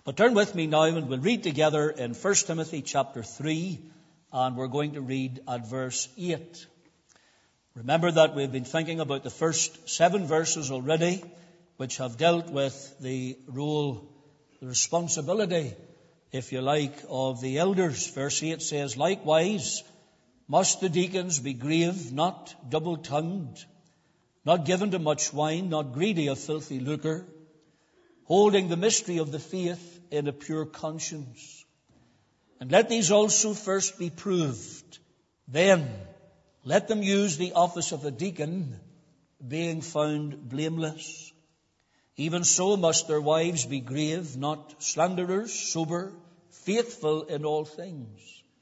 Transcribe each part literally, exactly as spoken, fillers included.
But turn with me now and we'll read together in First Timothy chapter three, and we're going to read at verse eight. Remember that we've been thinking about the first seven verses already, which have dealt with the role, the responsibility, if you like, of the elders. Verse eight says, "Likewise must the deacons be grave, not double-tongued, not given to much wine, not greedy of filthy lucre, holding the mystery of the faith in a pure conscience. And let these also first be proved. Then let them use the office of a deacon, being found blameless. Even so must their wives be grave, not slanderers, sober, faithful in all things.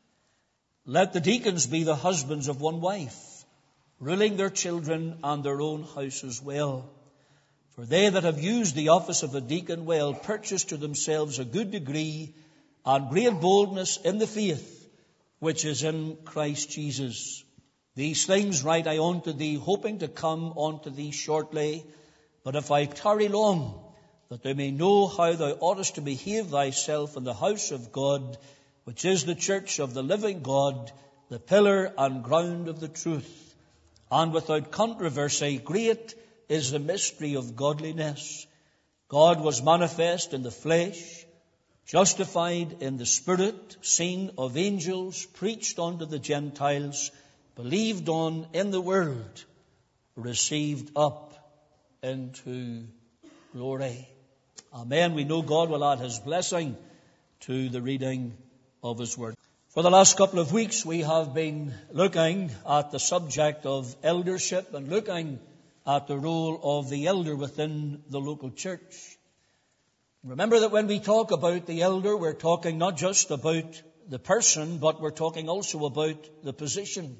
Let the deacons be the husbands of one wife, ruling their children and their own houses well. For they that have used the office of a deacon well purchase to themselves a good degree and great boldness in the faith which is in Christ Jesus. These things write I unto thee, hoping to come unto thee shortly. But if I tarry long, that thou may know how thou oughtest to behave thyself in the house of God, which is the church of the living God, the pillar and ground of the truth. And without controversy, great is the mystery of godliness. God was manifest in the flesh, justified in the Spirit, seen of angels, preached unto the Gentiles, believed on in the world, received up into glory." Amen. We know God will add His blessing to the reading of His Word. For the last couple of weeks we have been looking at the subject of eldership and looking at the role of the elder within the local church. Remember that when we talk about the elder, we're talking not just about the person, but we're talking also about the position.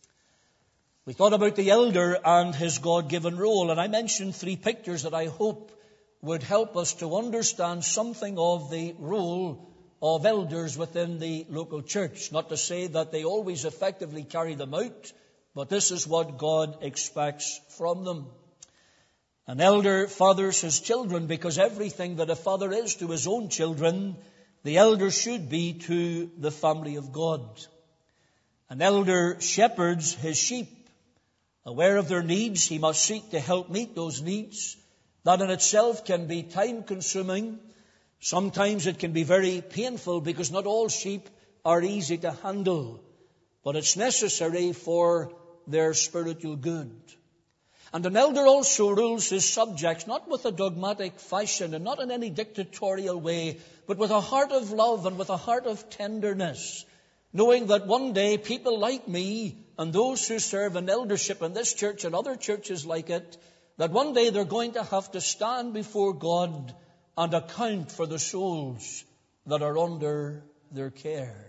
We thought about the elder and his God-given role, and I mentioned three pictures that I hope would help us to understand something of the role of elders within the local church. Not to say that they always effectively carry them out, but this is what God expects from them. An elder fathers his children because everything that a father is to his own children, the elder should be to the family of God. An elder shepherds his sheep. Aware of their needs, he must seek to help meet those needs. That in itself can be time-consuming. Sometimes it can be very painful because not all sheep are easy to handle. But it's necessary for their spiritual good. And an elder also rules his subjects, not with a dogmatic fashion and not in any dictatorial way, but with a heart of love and with a heart of tenderness, knowing that one day people like me and those who serve in eldership in this church and other churches like it, that one day they're going to have to stand before God and account for the souls that are under their care.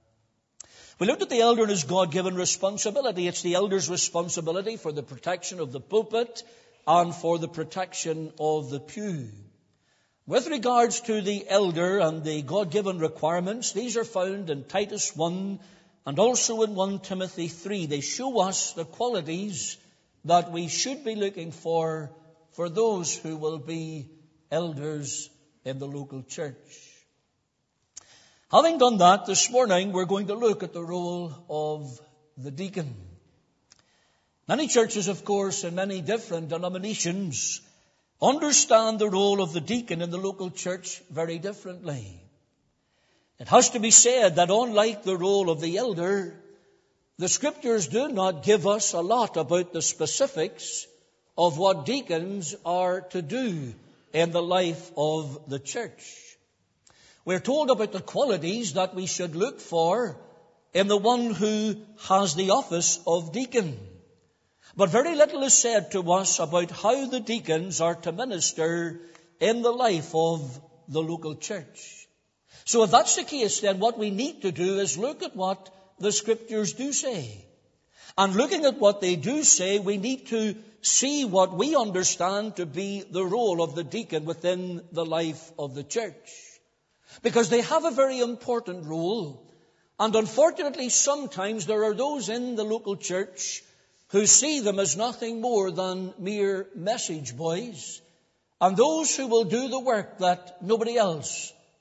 We looked at the elder and his God-given responsibility. It's the elder's responsibility for the protection of the pulpit and for the protection of the pew. With regards to the elder and the God-given requirements, these are found in Titus one and also in First Timothy three. They show us the qualities that we should be looking for for those who will be elders in the local church. Having done that, this morning we're going to look at the role of the deacon. Many churches, of course, in many different denominations understand the role of the deacon in the local church very differently. It has to be said that unlike the role of the elder, the Scriptures do not give us a lot about the specifics of what deacons are to do in the life of the church. We're told about the qualities that we should look for in the one who has the office of deacon. But very little is said to us about how the deacons are to minister in the life of the local church. So if that's the case, then what we need to do is look at what the Scriptures do say. And looking at what they do say, we need to see what we understand to be the role of the deacon within the life of the church. Because they have a very important role. And unfortunately, sometimes there are those in the local church who see them as nothing more than mere message boys, and those who will do the work that nobody else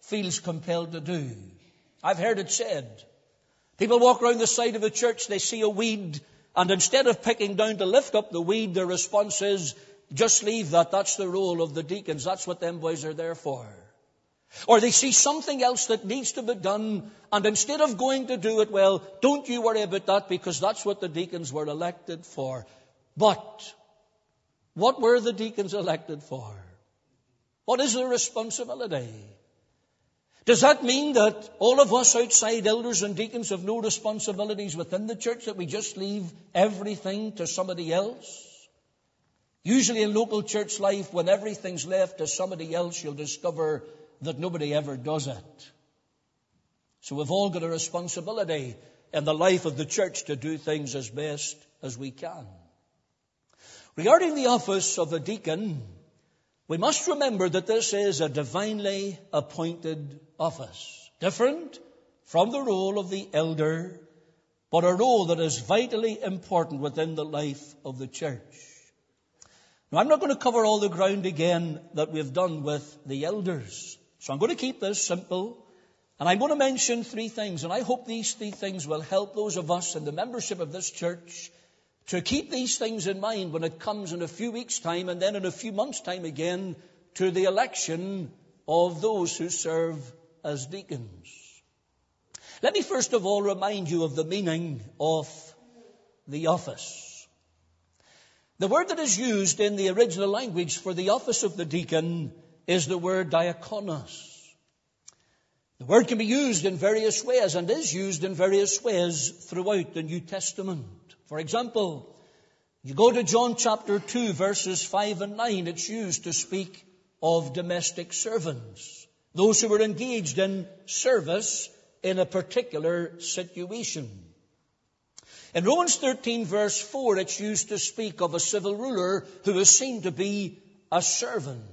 feels compelled to do. I've heard it said, people walk around the side of a church, they see a weed, and instead of picking down to lift up the weed, their response is, just leave that, that's the role of the deacons, that's what them boys are there for. Or they see something else that needs to be done, and instead of going to do it, well, don't you worry about that, because that's what the deacons were elected for. But what were the deacons elected for? What is their responsibility? Does that mean that all of us outside elders and deacons have no responsibilities within the church, that we just leave everything to somebody else? Usually in local church life, when everything's left to somebody else, you'll discover that nobody ever does it. So we've all got a responsibility in the life of the church to do things as best as we can. Regarding the office of a deacon, we must remember that this is a divinely appointed office, different from the role of the elder, but a role that is vitally important within the life of the church. Now, I'm not going to cover all the ground again that we've done with the elders. So I'm going to keep this simple, and I'm going to mention three things, and I hope these three things will help those of us in the membership of this church to keep these things in mind when it comes in a few weeks' time, and then in a few months' time again, to the election of those who serve as deacons. Let me first of all remind you of the meaning of the office. The word that is used in the original language for the office of the deacon is the word diakonos. The word can be used in various ways and is used in various ways throughout the New Testament. For example, you go to John chapter two, verses five and nine, it's used to speak of domestic servants, those who were engaged in service in a particular situation. In Romans thirteen, verse four, it's used to speak of a civil ruler who is seen to be a servant.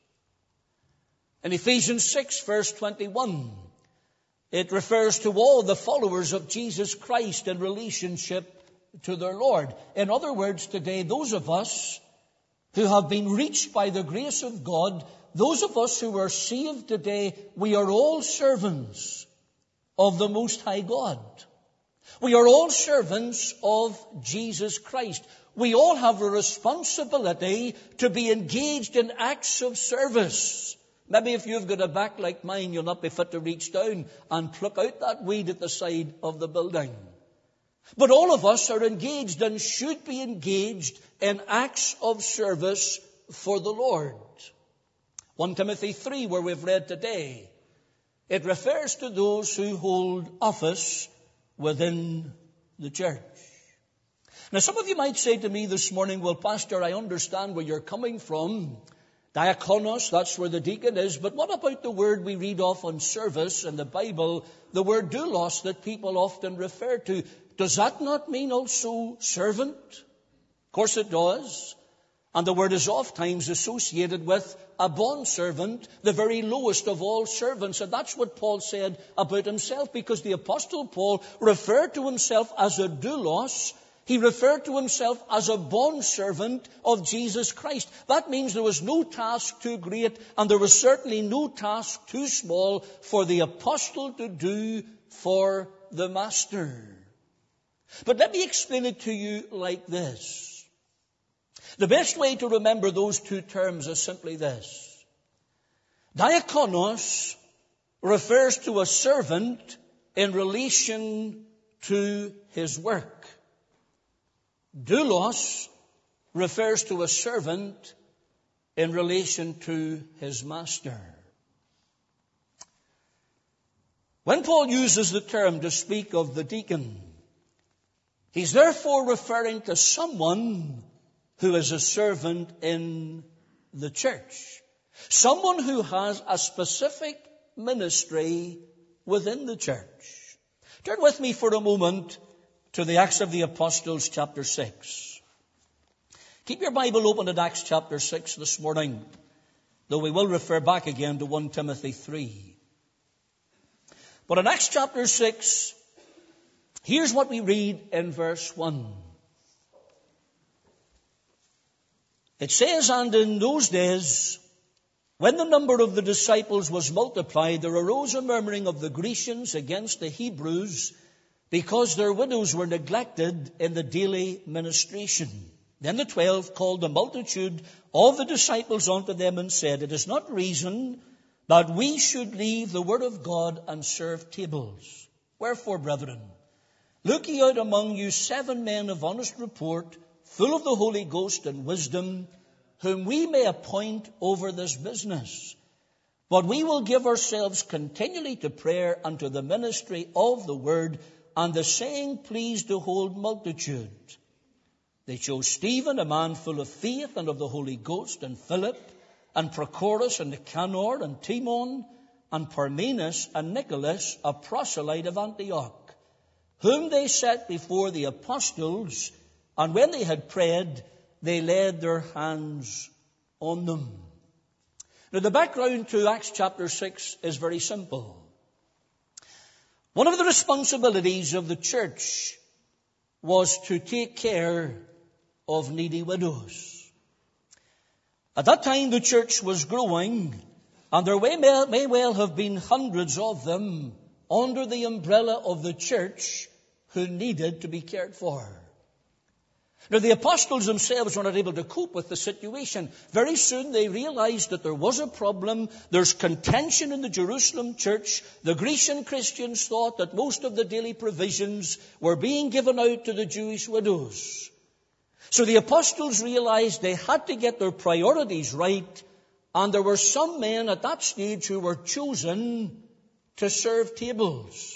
In Ephesians six, verse twenty-one, it refers to all the followers of Jesus Christ in relationship to their Lord. In other words, today, those of us who have been reached by the grace of God, those of us who are saved today, we are all servants of the Most High God. We are all servants of Jesus Christ. We all have a responsibility to be engaged in acts of service. Maybe if you've got a back like mine, you'll not be fit to reach down and pluck out that weed at the side of the building. But all of us are engaged and should be engaged in acts of service for the Lord. First Timothy three, where we've read today, it refers to those who hold office within the church. Now, some of you might say to me this morning, well, Pastor, I understand where you're coming from. Diakonos, that's where the deacon is. But what about the word we read off on service in the Bible, the word doulos that people often refer to? Does that not mean also servant? Of course it does. And the word is oftentimes associated with a bondservant, the very lowest of all servants. And that's what Paul said about himself, because the Apostle Paul referred to himself as a doulos. He referred to himself as a bondservant of Jesus Christ. That means there was no task too great, and there was certainly no task too small for the apostle to do for the master. But let me explain it to you like this. The best way to remember those two terms is simply this. Diakonos refers to a servant in relation to his work. Doulos refers to a servant in relation to his master. When Paul uses the term to speak of the deacon, he's therefore referring to someone who is a servant in the church. Someone who has a specific ministry within the church. Turn with me for a moment to the Acts of the Apostles, chapter six. Keep your Bible open at Acts chapter six this morning, though we will refer back again to First Timothy three. But in Acts chapter six, here's what we read in verse one. It says, and in those days When the number of the disciples was multiplied, there arose a murmuring of the Grecians against the Hebrews, because their widows were neglected in the daily ministration. Then the twelve called the multitude of the disciples unto them and said, It is not reason that we should leave the word of God and serve tables. Wherefore, brethren, look ye out among you seven men of honest report, full of the Holy Ghost and wisdom, whom we may appoint over this business. But we will give ourselves continually to prayer and to the ministry of the word, and the saying pleased the whole multitude. They chose Stephen, a man full of faith and of the Holy Ghost, and Philip, and Prochorus, and Nicanor, and Timon, and Parmenas, and Nicholas, a proselyte of Antioch, whom they set before the apostles, and when they had prayed, they laid their hands on them. Now, the background to Acts chapter six is very simple. One of the responsibilities of the church was to take care of needy widows. At that time, the church was growing, and there may, may well have been hundreds of them under the umbrella of the church who needed to be cared for. Now, the apostles themselves were not able to cope with the situation. Very soon they realized that there was a problem. There's contention in the Jerusalem church. The Grecian Christians thought that most of the daily provisions were being given out to the Jewish widows. So the apostles realized they had to get their priorities right, and there were some men at that stage who were chosen to serve tables.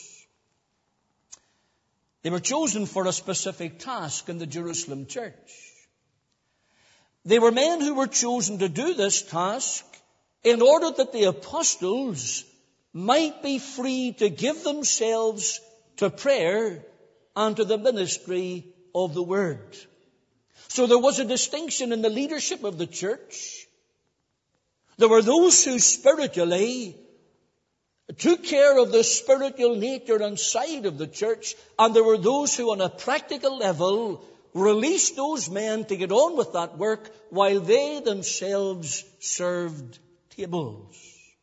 They were chosen for a specific task in the Jerusalem church. They were men who were chosen to do this task in order that the apostles might be free to give themselves to prayer and to the ministry of the word. So there was a distinction in the leadership of the church. There were those who spiritually took care of the spiritual nature and side of the church, and there were those who on a practical level released those men to get on with that work while they themselves served tables.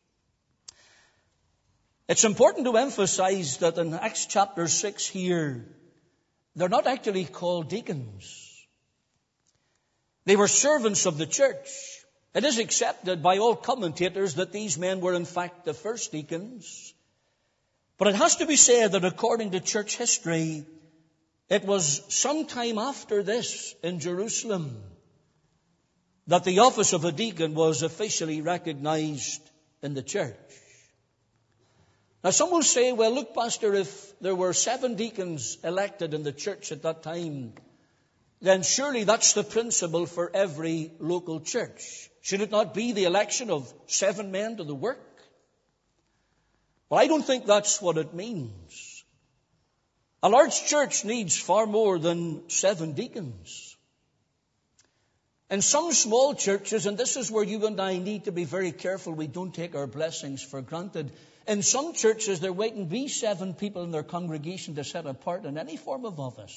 It's important to emphasize that in Acts chapter six here, they're not actually called deacons. They were servants of the church. It is accepted by all commentators that these men were in fact the first deacons. But it has to be said that according to church history, it was sometime after this in Jerusalem that the office of a deacon was officially recognized in the church. Now some will say, well, look, Pastor, if there were seven deacons elected in the church at that time, then surely that's the principle for every local church. Should it not be the election of seven men to the work? Well, I don't think that's what it means. A large church needs far more than seven deacons. In some small churches, and this is where you and I need to be very careful we don't take our blessings for granted. In some churches, there mightn't be seven people in their congregation to set apart in any form of office.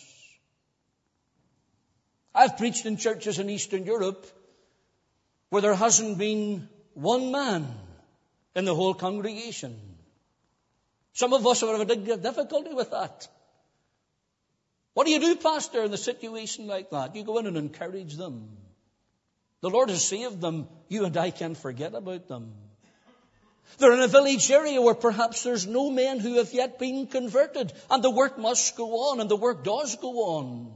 I've preached in churches in Eastern Europe where there hasn't been one man in the whole congregation. Some of us have a difficulty with that. What do you do, Pastor, in a situation like that? You go in and encourage them. The Lord has saved them. You and I can't forget about them. They're in a village area where perhaps there's no men who have yet been converted, and the work must go on, and the work does go on.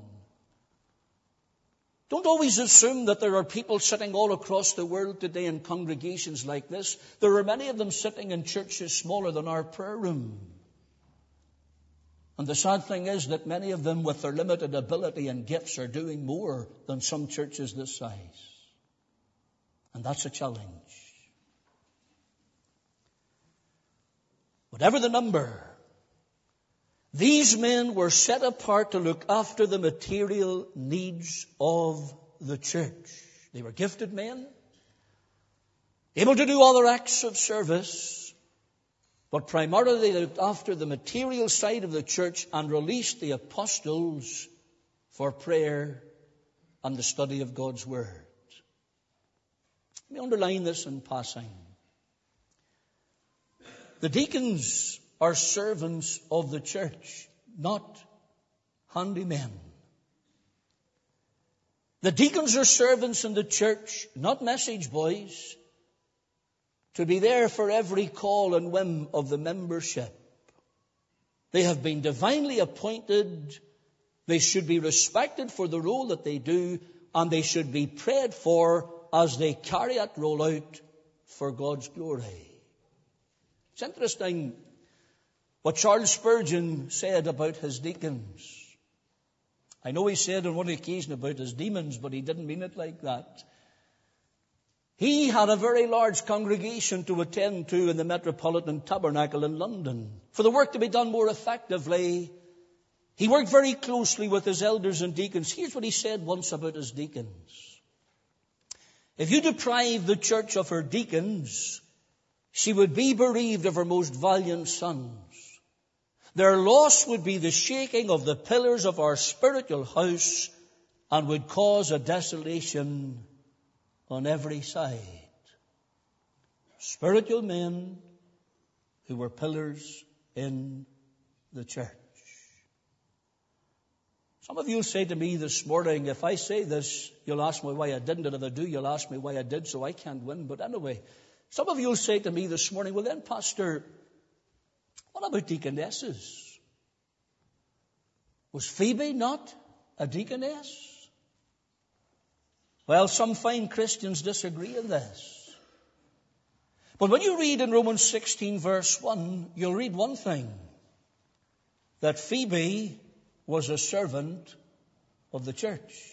Don't always assume that there are people sitting all across the world today in congregations like this. There are many of them sitting in churches smaller than our prayer room. And the sad thing is that many of them with their limited ability and gifts are doing more than some churches this size. And that's a challenge. Whatever the number, these men were set apart to look after the material needs of the church. They were gifted men, able to do other acts of service, but primarily they looked after the material side of the church and released the apostles for prayer and the study of God's Word. Let me underline this in passing. The deacons are servants of the church, not handymen. The deacons are servants in the church, not message boys, to be there for every call and whim of the membership. They have been divinely appointed. They should be respected for the role that they do, and they should be prayed for as they carry that role out for God's glory. It's interesting what Charles Spurgeon said about his deacons. I know he said on one occasion about his demons, but he didn't mean it like that. He had a very large congregation to attend to in the Metropolitan Tabernacle in London. For the work to be done more effectively, he worked very closely with his elders and deacons. Here's what he said once about his deacons. If you deprive the church of her deacons, she would be bereaved of her most valiant sons. Their loss would be the shaking of the pillars of our spiritual house and would cause a desolation on every side. Spiritual men who were pillars in the church. Some of you will say to me this morning, if I say this, you'll ask me why I didn't, and if I do, you'll ask me why I did, so I can't win. But anyway, some of you will say to me this morning, well then, Pastor, what about deaconesses? Was Phoebe not a deaconess? Well, some fine Christians disagree in this. But when you read in Romans sixteen verse one, you'll read one thing, that Phoebe was a servant of the church.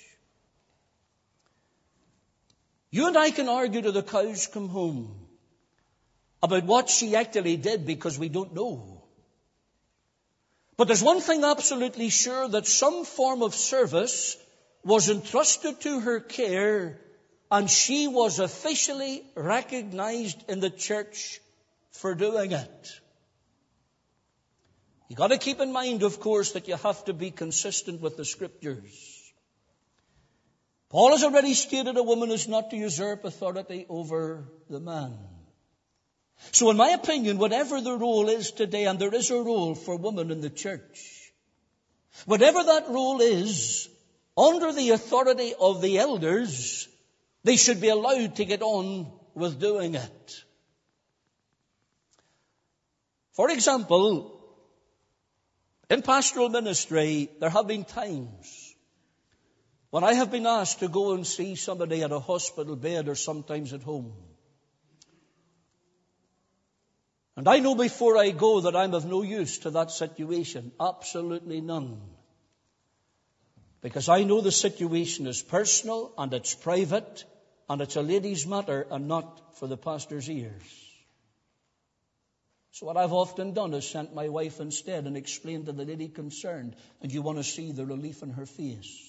You and I can argue till the cows come home about what she actually did because we don't know. But there's one thing absolutely sure, that some form of service was entrusted to her care, and she was officially recognized in the church for doing it. You've got to keep in mind, of course, that you have to be consistent with the Scriptures. Paul has already stated a woman is not to usurp authority over the man. So in my opinion, whatever the role is today, and there is a role for women in the church, whatever that role is, under the authority of the elders, they should be allowed to get on with doing it. For example, in pastoral ministry, there have been times when I have been asked to go and see somebody at a hospital bed or sometimes at home. And I know before I go that I'm of no use to that situation. Absolutely none. Because I know the situation is personal and it's private and it's a lady's matter and not for the pastor's ears. So what I've often done is sent my wife instead and explained to the lady concerned, and you want to see the relief in her face.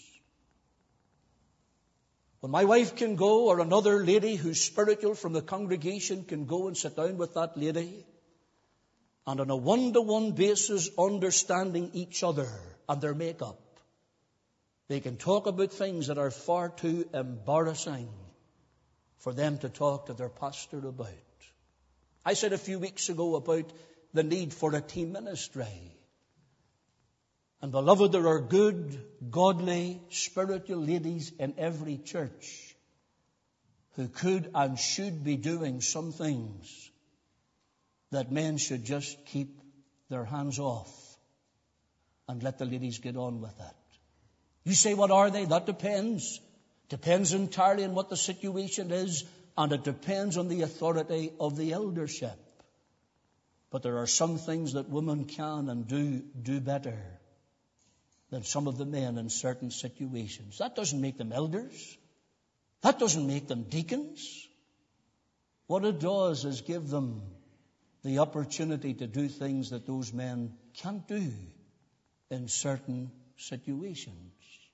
When my wife can go, or another lady who's spiritual from the congregation can go and sit down with that lady, and on a one-to-one basis understanding each other and their makeup, they can talk about things that are far too embarrassing for them to talk to their pastor about. I said a few weeks ago about the need for a team ministry. And beloved, there are good, godly, spiritual ladies in every church who could and should be doing some things that men should just keep their hands off and let the ladies get on with it. You say, what are they? That depends. Depends entirely on what the situation is, and it depends on the authority of the eldership. But there are some things that women can and do do better than some of the men in certain situations. That doesn't make them elders. That doesn't make them deacons. What it does is give them the opportunity to do things that those men can't do in certain situations.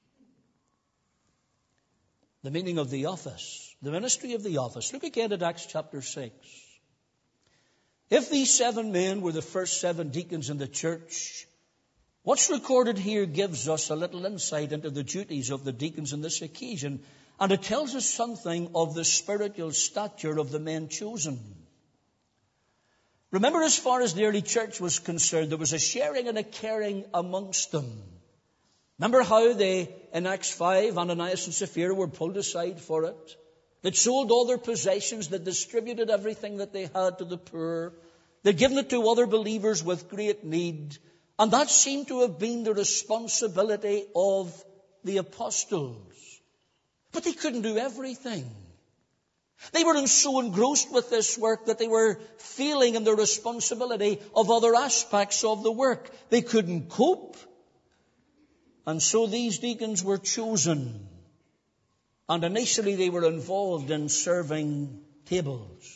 The meaning of the office, the ministry of the office. Look again at Acts chapter six. If these seven men were the first seven deacons in the church, what's recorded here gives us a little insight into the duties of the deacons on this occasion. And it tells us something of the spiritual stature of the men chosen. Remember, as far as the early church was concerned, there was a sharing and a caring amongst them. Remember how they, in Acts five, Ananias and Sapphira were pulled aside for it. They'd sold all their possessions. They'd distributed everything that they had to the poor. They'd given it to other believers with great need. And that seemed to have been the responsibility of the apostles. But they couldn't do everything. They were so engrossed with this work that they were feeling in the responsibility of other aspects of the work. They couldn't cope. And so these deacons were chosen. And initially they were involved in serving tables.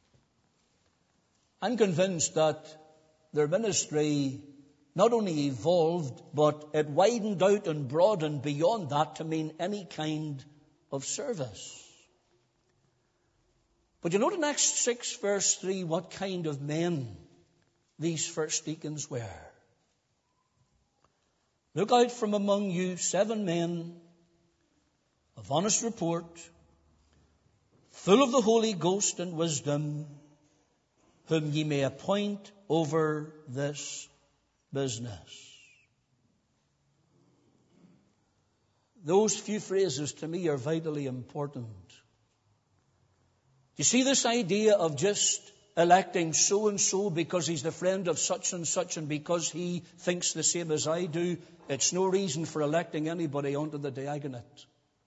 I'm convinced that their ministry not only evolved, but it widened out and broadened beyond that to mean any kind of service. But you note in Acts six, verse three, what kind of men these first deacons were. Look out from among you seven men of honest report, full of the Holy Ghost and wisdom, whom ye may appoint over this business. Those few phrases to me are vitally important. You see, this idea of just electing so-and-so because he's the friend of such and such and because he thinks the same as I do, it's no reason for electing anybody onto the diaconate.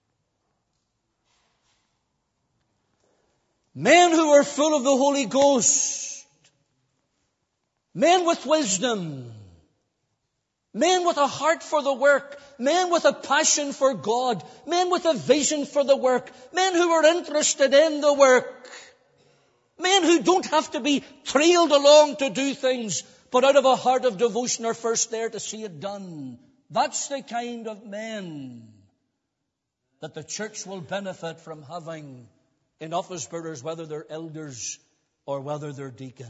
Men who are full of the Holy Ghost, men with wisdom, men with a heart for the work, men with a passion for God, men with a vision for the work, men who are interested in the work, men who don't have to be trailed along to do things, but out of a heart of devotion are first there to see it done. That's the kind of men that the church will benefit from having in office bearers, whether they're elders or whether they're deacons.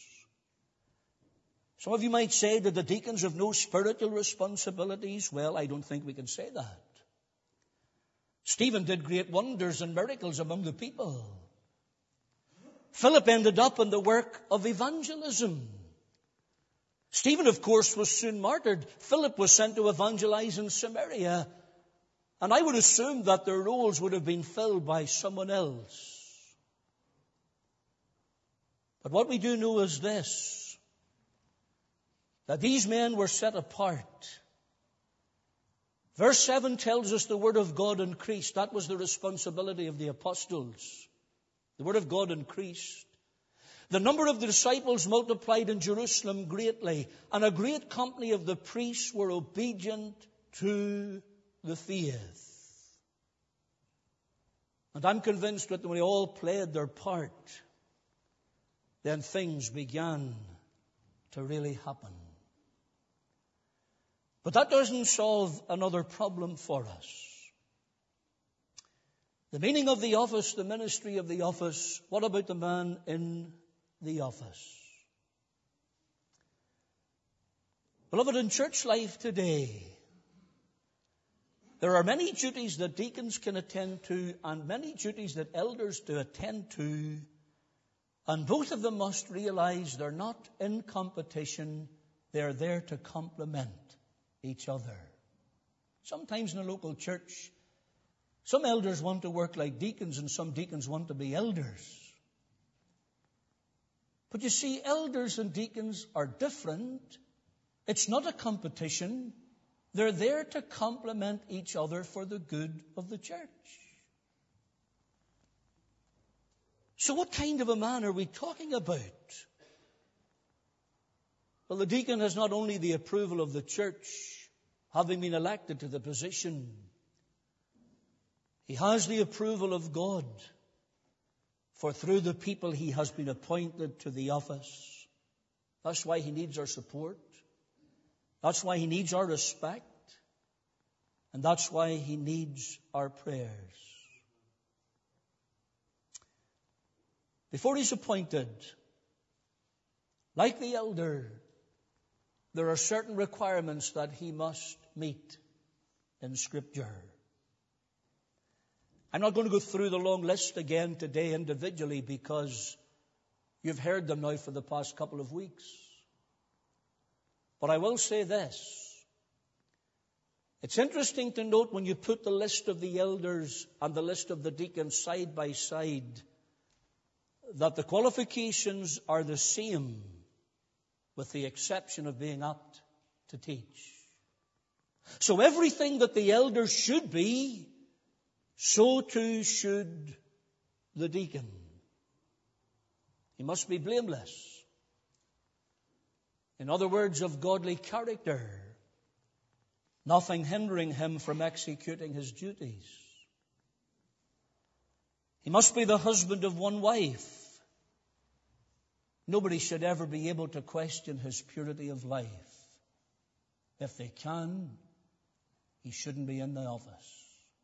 Some of you might say that the deacons have no spiritual responsibilities. Well, I don't think we can say that. Stephen did great wonders and miracles among the people. Philip ended up in the work of evangelism. Stephen, of course, was soon martyred. Philip was sent to evangelize in Samaria. And I would assume that their roles would have been filled by someone else. But what we do know is this, that these men were set apart. Verse seven tells us the Word of God increased. That was the responsibility of the apostles. The Word of God increased. The number of the disciples multiplied in Jerusalem greatly, and a great company of the priests were obedient to the faith. And I'm convinced that when they all played their part, then things began to really happen. But that doesn't solve another problem for us. The meaning of the office, the ministry of the office, what about the man in the office? Beloved, in church life today, there are many duties that deacons can attend to and many duties that elders do attend to. And both of them must realize they're not in competition. They're there to complement each other. Sometimes in a local church, some elders want to work like deacons and some deacons want to be elders. But you see, elders and deacons are different. It's not a competition. They're there to complement each other for the good of the church. So what kind of a man are we talking about? Well, the deacon has not only the approval of the church, having been elected to the position, he has the approval of God, for through the people he has been appointed to the office. That's why he needs our support. That's why he needs our respect. And that's why he needs our prayers. Before he's appointed, like the elder, there are certain requirements that he must meet in Scripture. I'm not going to go through the long list again today individually because you've heard them now for the past couple of weeks. But I will say this. It's interesting to note when you put the list of the elders and the list of the deacons side by side that the qualifications are the same with the exception of being apt to teach. So everything that the elders should be, so too should the deacon. He must be blameless. In other words, of godly character. Nothing hindering him from executing his duties. He must be the husband of one wife. Nobody should ever be able to question his purity of life. If they can, he shouldn't be in the office.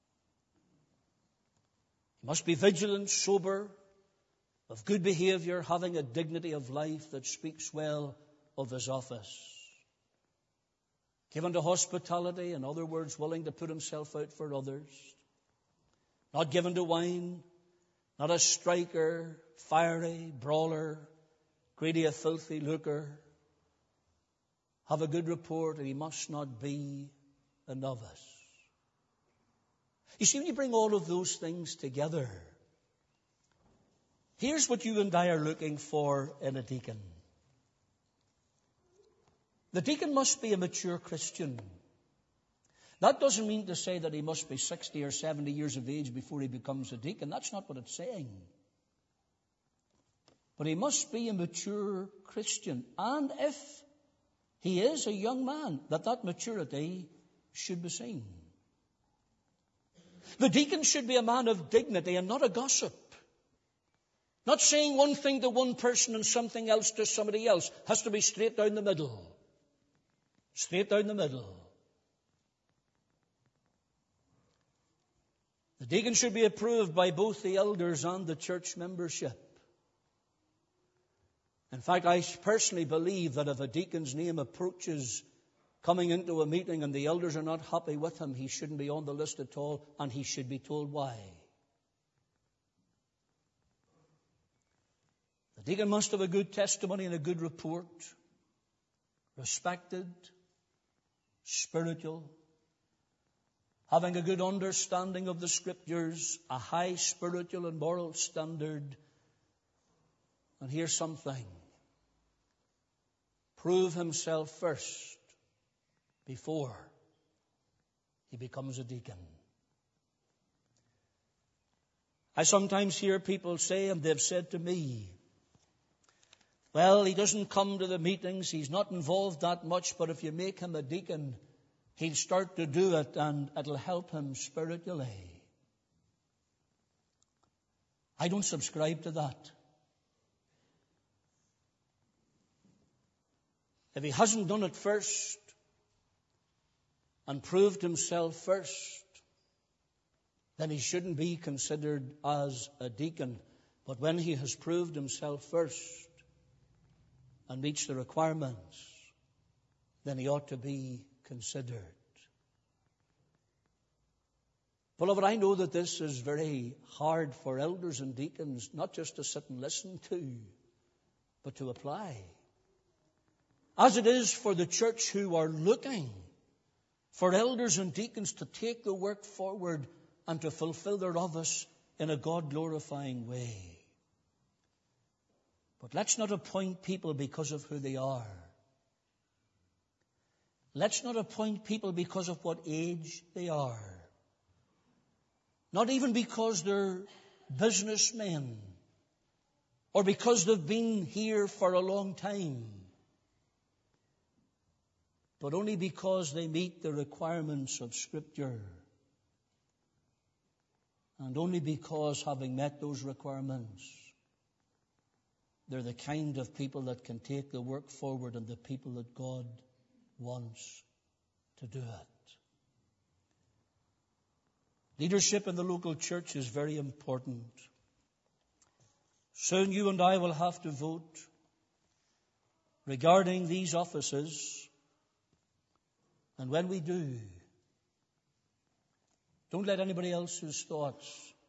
He must be vigilant, sober, of good behavior, having a dignity of life that speaks well of his office. Given to hospitality, in other words, willing to put himself out for others. Not given to wine, not a striker, fiery, brawler, greedy of filthy lucre. Have a good report, and he must not be a novice. You see, when you bring all of those things together, here's what you and I are looking for in a deacon. The deacon must be a mature Christian. That doesn't mean to say that he must be sixty or seventy years of age before he becomes a deacon. That's not what it's saying. But he must be a mature Christian. And if he is a young man, that that maturity should be seen. The deacon should be a man of dignity and not a gossip. Not saying one thing to one person and something else to somebody else. Has to be straight down the middle. Straight down the middle. The deacon should be approved by both the elders and the church membership. In fact, I personally believe that if a deacon's name approaches coming into a meeting and the elders are not happy with him, he shouldn't be on the list at all, and he should be told why. The deacon must have a good testimony and a good report. Respected, spiritual, having a good understanding of the Scriptures, a high spiritual and moral standard. And here's something. Prove himself first before he becomes a deacon. I sometimes hear people say, and they've said to me, well, he doesn't come to the meetings, he's not involved that much, but if you make him a deacon, he'll start to do it and it'll help him spiritually. I don't subscribe to that. If he hasn't done it first and proved himself first, then he shouldn't be considered as a deacon. But when he has proved himself first and meets the requirements, then he ought to be considered. Beloved, I know that this is very hard for elders and deacons, not just to sit and listen to, but to apply. As it is for the church who are looking for elders and deacons to take the work forward and to fulfill their office in a God-glorifying way. But let's not appoint people because of who they are. Let's not appoint people because of what age they are. Not even because they're businessmen or because they've been here for a long time, but only because they meet the requirements of Scripture. And only because, having met those requirements, they're the kind of people that can take the work forward and the people that God wants to do it. Leadership in the local church is very important. Soon you and I will have to vote regarding these offices. And when we do, don't let anybody else's thoughts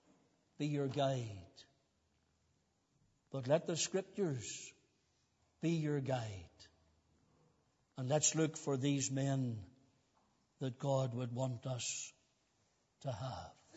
be your guide, but let the Scriptures be your guide. And let's look for these men that God would want us to have.